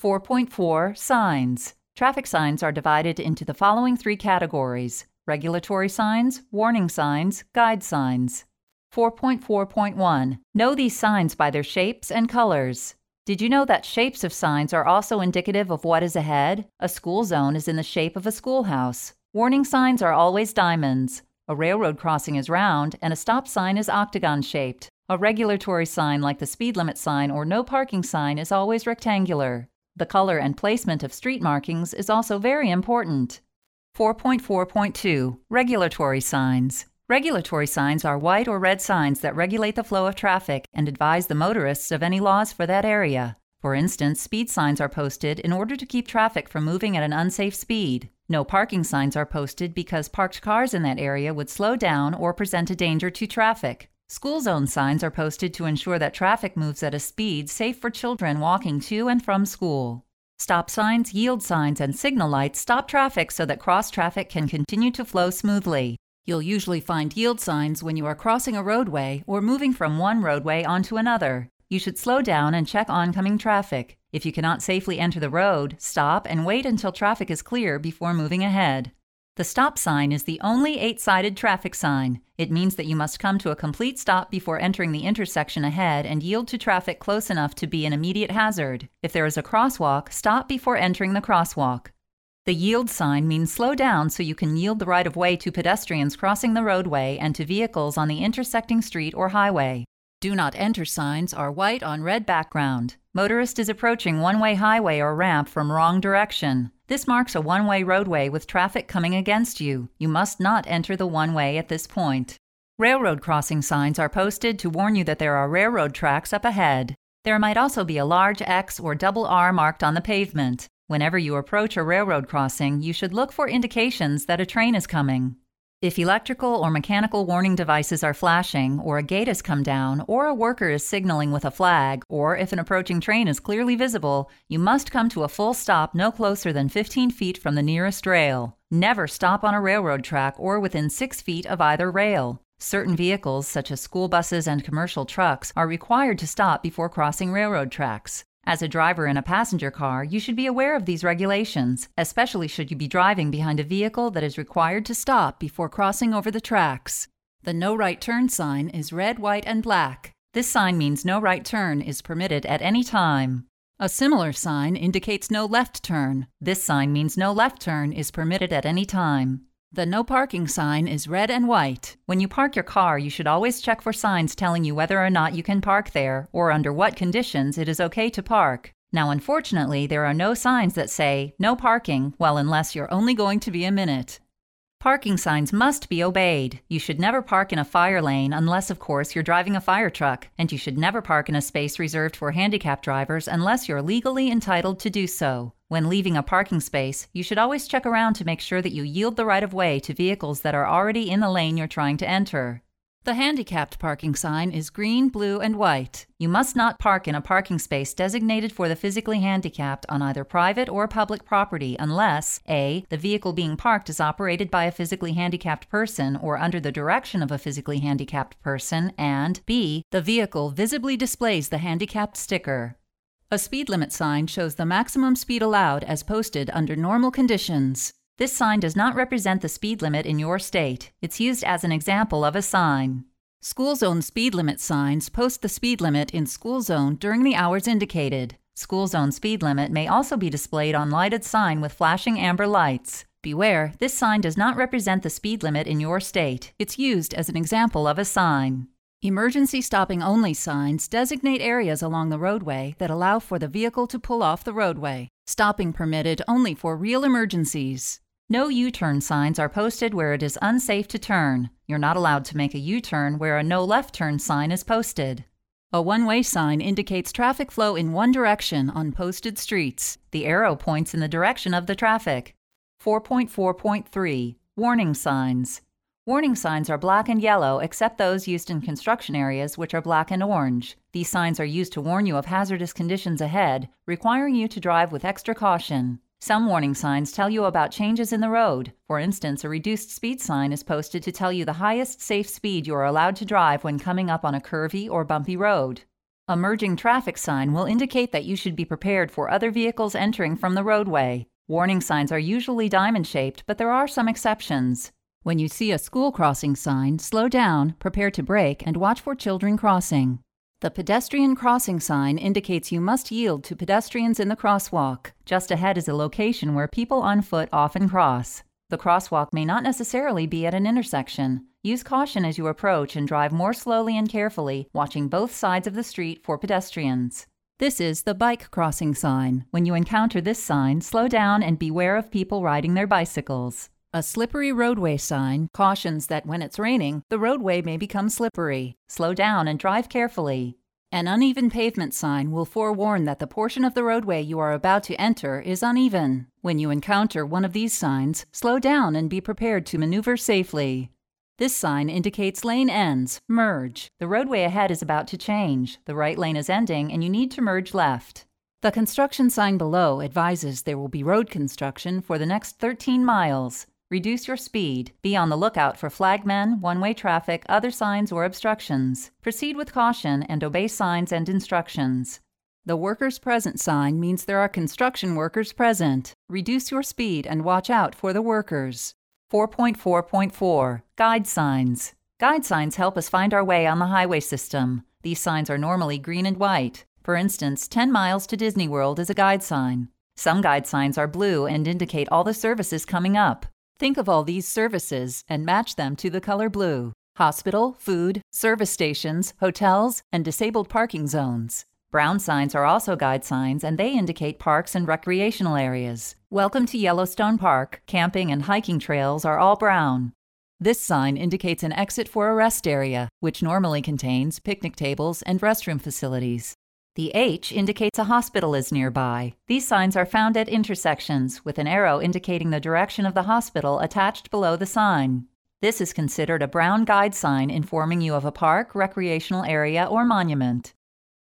4.4 Signs. Traffic signs are divided into the following three categories: regulatory signs, warning signs, guide signs. 4.4.1 Know these signs by their shapes and colors. Did you know that shapes of signs are also indicative of what is ahead? A school zone is in the shape of a schoolhouse. Warning signs are always diamonds. A railroad crossing is round, and a stop sign is octagon-shaped. A regulatory sign like the speed limit sign or no parking sign is always rectangular. The color and placement of street markings is also very important. 4.4.2 Regulatory signs. Regulatory signs are white or red signs that regulate the flow of traffic and advise the motorists of any laws for that area. For instance, speed signs are posted in order to keep traffic from moving at an unsafe speed. No parking signs are posted because parked cars in that area would slow down or present a danger to traffic. School zone signs are posted to ensure that traffic moves at a speed safe for children walking to and from school. Stop signs, yield signs, and signal lights stop traffic so that cross traffic can continue to flow smoothly. You'll usually find yield signs when you are crossing a roadway or moving from one roadway onto another. You should slow down and check oncoming traffic. If you cannot safely enter the road, stop and wait until traffic is clear before moving ahead. The stop sign is the only 8-sided traffic sign. It means that you must come to a complete stop before entering the intersection ahead and yield to traffic close enough to be an immediate hazard. If there is a crosswalk, stop before entering the crosswalk. The yield sign means slow down so you can yield the right-of-way to pedestrians crossing the roadway and to vehicles on the intersecting street or highway. Do not enter signs are white on red background. Motorist is approaching one-way highway or ramp from wrong direction. This marks a one-way roadway with traffic coming against you. You must not enter the one-way at this point. Railroad crossing signs are posted to warn you that there are railroad tracks up ahead. There might also be a large X or double R marked on the pavement. Whenever you approach a railroad crossing, you should look for indications that a train is coming. If electrical or mechanical warning devices are flashing, or a gate has come down, or a worker is signaling with a flag, or if an approaching train is clearly visible, you must come to a full stop no closer than 15 feet from the nearest rail. Never stop on a railroad track or within 6 feet of either rail. Certain vehicles, such as school buses and commercial trucks, are required to stop before crossing railroad tracks. As a driver in a passenger car, you should be aware of these regulations, especially should you be driving behind a vehicle that is required to stop before crossing over the tracks. The no right turn sign is red, white, and black. This sign means no right turn is permitted at any time. A similar sign indicates no left turn. This sign means no left turn is permitted at any time. The no parking sign is red and white. When you park your car, you should always check for signs telling you whether or not you can park there, or under what conditions it is okay to park. Now, unfortunately, there are no signs that say, no parking, well, unless you're only going to be a minute. Parking signs must be obeyed. You should never park in a fire lane unless, of course, you're driving a fire truck, and you should never park in a space reserved for handicapped drivers unless you're legally entitled to do so. When leaving a parking space, you should always check around to make sure that you yield the right-of-way to vehicles that are already in the lane you're trying to enter. The handicapped parking sign is green, blue, and white. You must not park in a parking space designated for the physically handicapped on either private or public property unless A. The vehicle being parked is operated by a physically handicapped person or under the direction of a physically handicapped person, and B. The vehicle visibly displays the handicapped sticker. A speed limit sign shows the maximum speed allowed as posted under normal conditions. This sign does not represent the speed limit in your state. It's used as an example of a sign. School zone speed limit signs post the speed limit in school zone during the hours indicated. School zone speed limit may also be displayed on lighted sign with flashing amber lights. Beware, this sign does not represent the speed limit in your state. It's used as an example of a sign. Emergency stopping only signs designate areas along the roadway that allow for the vehicle to pull off the roadway. Stopping permitted only for real emergencies. No U-turn signs are posted where it is unsafe to turn. You're not allowed to make a U-turn where a no left turn sign is posted. A one-way sign indicates traffic flow in one direction on posted streets. The arrow points in the direction of the traffic. 4.4.3 Warning signs. Warning signs are black and yellow except those used in construction areas, which are black and orange. These signs are used to warn you of hazardous conditions ahead, requiring you to drive with extra caution. Some warning signs tell you about changes in the road. For instance, a reduced speed sign is posted to tell you the highest safe speed you are allowed to drive when coming up on a curvy or bumpy road. A merging traffic sign will indicate that you should be prepared for other vehicles entering from the roadway. Warning signs are usually diamond-shaped, but there are some exceptions. When you see a school crossing sign, slow down, prepare to brake, and watch for children crossing. The pedestrian crossing sign indicates you must yield to pedestrians in the crosswalk. Just ahead is a location where people on foot often cross. The crosswalk may not necessarily be at an intersection. Use caution as you approach and drive more slowly and carefully, watching both sides of the street for pedestrians. This is the bike crossing sign. When you encounter this sign, slow down and beware of people riding their bicycles. A slippery roadway sign cautions that when it's raining, the roadway may become slippery. Slow down and drive carefully. An uneven pavement sign will forewarn that the portion of the roadway you are about to enter is uneven. When you encounter one of these signs, slow down and be prepared to maneuver safely. This sign indicates lane ends, merge. The roadway ahead is about to change. The right lane is ending and you need to merge left. The construction sign below advises there will be road construction for the next 13 miles. Reduce your speed. Be on the lookout for flagmen, one-way traffic, other signs, or obstructions. Proceed with caution and obey signs and instructions. The workers present sign means there are construction workers present. Reduce your speed and watch out for the workers. 4.4.4 Guide signs. Guide signs help us find our way on the highway system. These signs are normally green and white. For instance, 10 miles to Disney World is a guide sign. Some guide signs are blue and indicate all the services coming up. Think of all these services and match them to the color blue. Hospital, food, service stations, hotels, and disabled parking zones. Brown signs are also guide signs, and they indicate parks and recreational areas. Welcome to Yellowstone Park. Camping and hiking trails are all brown. This sign indicates an exit for a rest area, which normally contains picnic tables and restroom facilities. The H indicates a hospital is nearby. These signs are found at intersections, with an arrow indicating the direction of the hospital attached below the sign. This is considered a brown guide sign informing you of a park, recreational area, or monument.